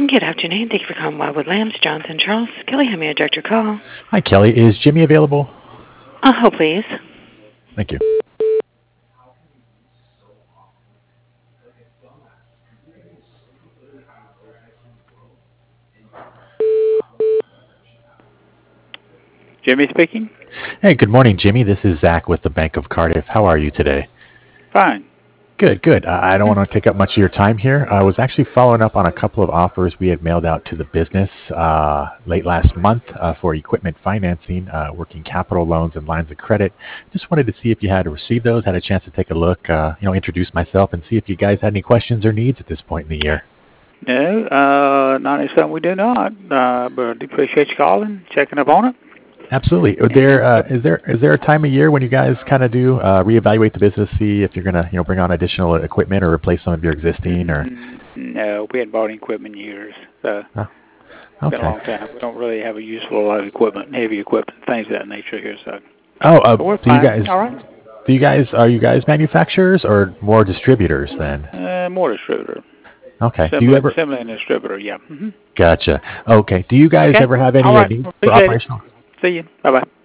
Good afternoon. Thank you for calling Wildwood Lambs. Jonathan Charles. Kelly, how may I direct your call? Hi, Kelly. Is Jimmy available? Hold, please. Thank you. Jimmy speaking. Hey, good morning, Jimmy. This is Zach with the Bank of Cardiff. How are you today? Fine. Good, good. I don't want to take up much of your time here. I was actually following up on a couple of offers we had mailed out to the business late last month for equipment financing, working capital loans, and lines of credit. Just wanted to see if you had received those, had a chance to take a look, introduce myself, and see if you guys had any questions or needs at this point in the year. No, not something we do not. But I do appreciate you calling, checking up on it. Absolutely. Is there a time of year when you guys kind of do reevaluate the business, see if you're gonna bring on additional equipment or replace some of your existing or? No, we hadn't bought any equipment in years. So Oh, it's been a okay. long time. We don't really have a useful lot of equipment, heavy equipment, things of that nature here. So Oh, but we're do you fine. guys? All right. Are you guys manufacturers or more distributors then? More distributor. Okay. Do you Similar, ever? similar in distributor. Yeah. Gotcha. Okay. Do you guys Okay. ever have All any right. needs for Appreciate it. operational? See you. Bye bye.